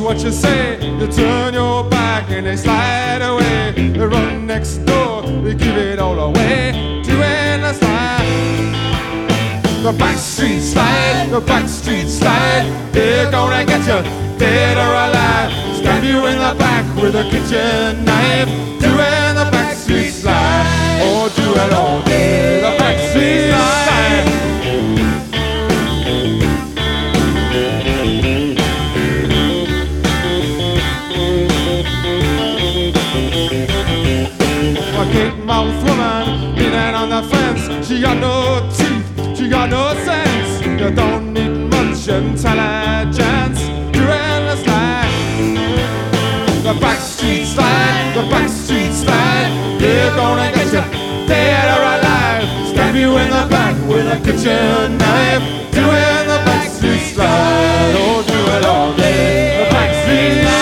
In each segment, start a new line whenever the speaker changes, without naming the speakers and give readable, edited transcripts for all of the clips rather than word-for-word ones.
what you say. You turn your back and they slide away. They run next door, they give it all away. Doing the slide, the backstreet slide, the backstreet slide. They're gonna get you, dead or alive. Stab you in the back with a kitchen knife. Doing the backstreet slide, or do it all day. The backstreet slide. A gate-mouthed woman leaning on the fence. She got no teeth, she got no sense. You don't need much intelligence. Doing the slide, the backstreet slide, the backstreet slide. They're gonna get you, dead or alive. Stab you in the back with a kitchen knife. Doing the backstreet slide, oh, do it all day. The backstreet slide.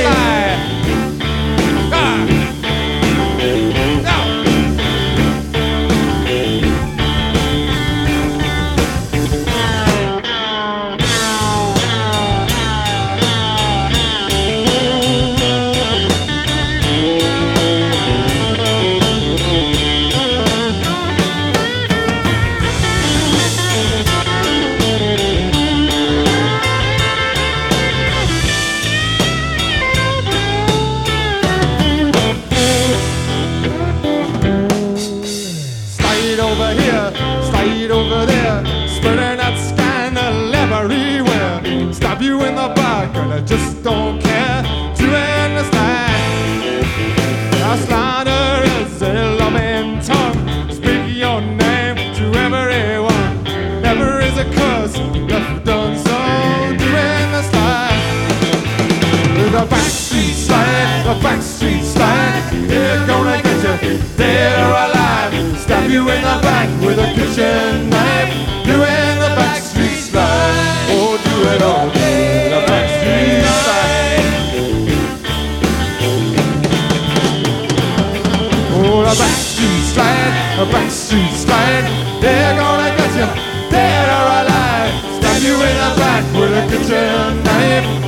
Over here, slide over there, spreading that scandal everywhere. Stab you in the back and I just don't care. Doing the slide, a slander is a loving tongue. Speak your name to everyone. Never is a curse left done. Doing the slide, the backstreet slide, the backstreet slide. They're gonna get you, dead or alive. Stab you in the back with a kitchen knife. Doing the backstreet slide, oh, do it all day. The backstreet slide, oh, the backstreet slide, the backstreet slide. They're gonna get you, dead or alive. Stab you in the back with a kitchen knife.